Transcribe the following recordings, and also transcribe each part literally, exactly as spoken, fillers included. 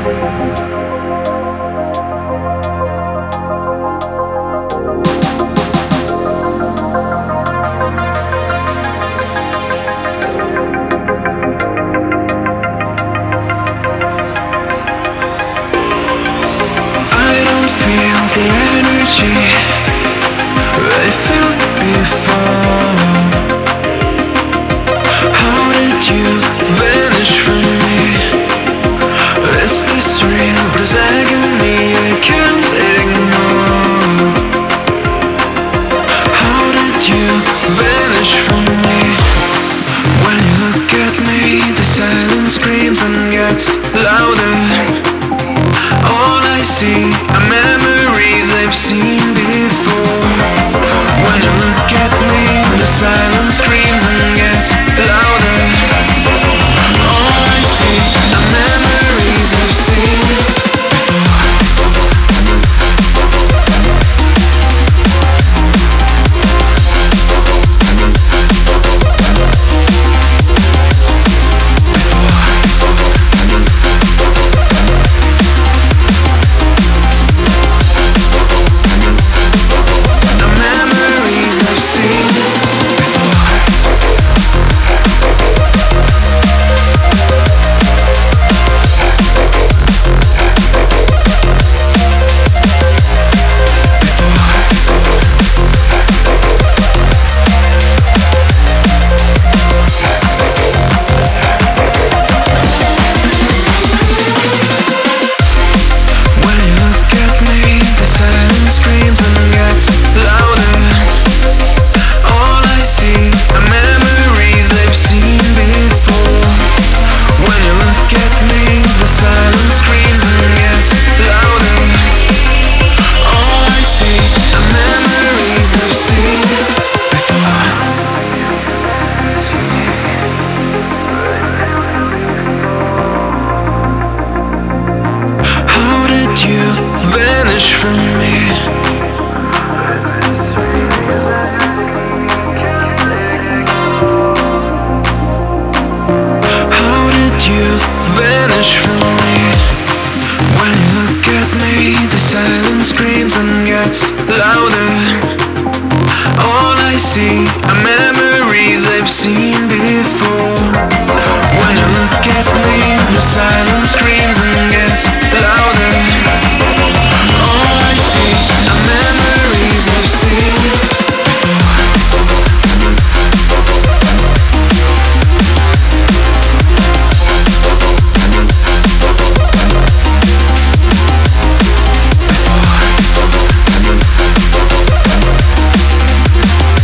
The energy I felt before. How did you vanish from me? Is this real? This agony I can't ignore. How did you vanish from me? When you look at me, the silence screams and gets louder. All I see are memories I've seen before. When you look at me, the silence screams and gets louder. All I see are memories I've seen before. From me, how did you vanish from me? When you look at me, the silence screams and gets louder. All I see are memories I've seen before. When you look at me, the silence screams and gets louder. All I see are memories I've seen before.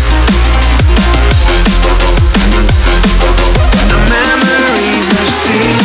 The memories I've seen.